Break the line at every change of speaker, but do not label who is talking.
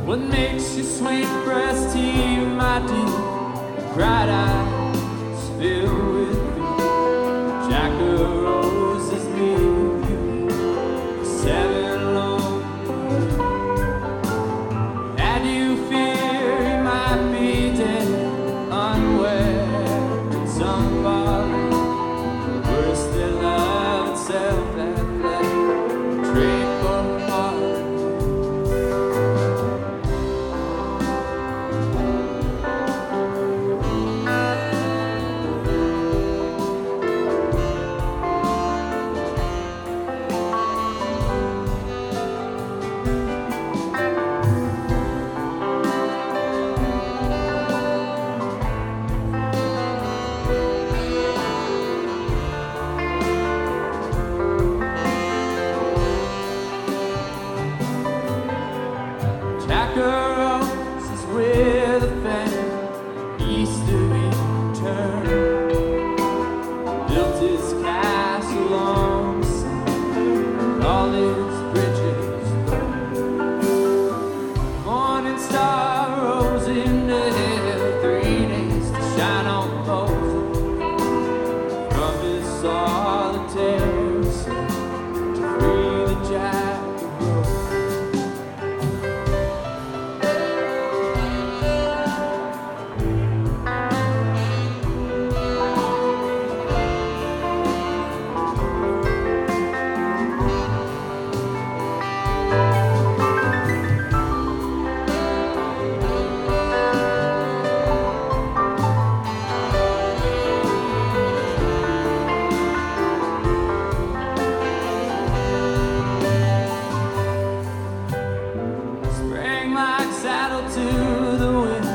What makes your sweet breast heave, my dear? Bright eyes fill with fear. Jack of roses leave you 7 long. And you fear he might be dead, unaware that somebody worse than love itself had left trade for heart. Jack of roses with a fan, east of Eton, built his castle on the sea, and all his bridges burned. Morning star rose into hell, 3 days to shine on Moses from his solitary cell to free the Jack of roses. Sprang like saddle to the wind,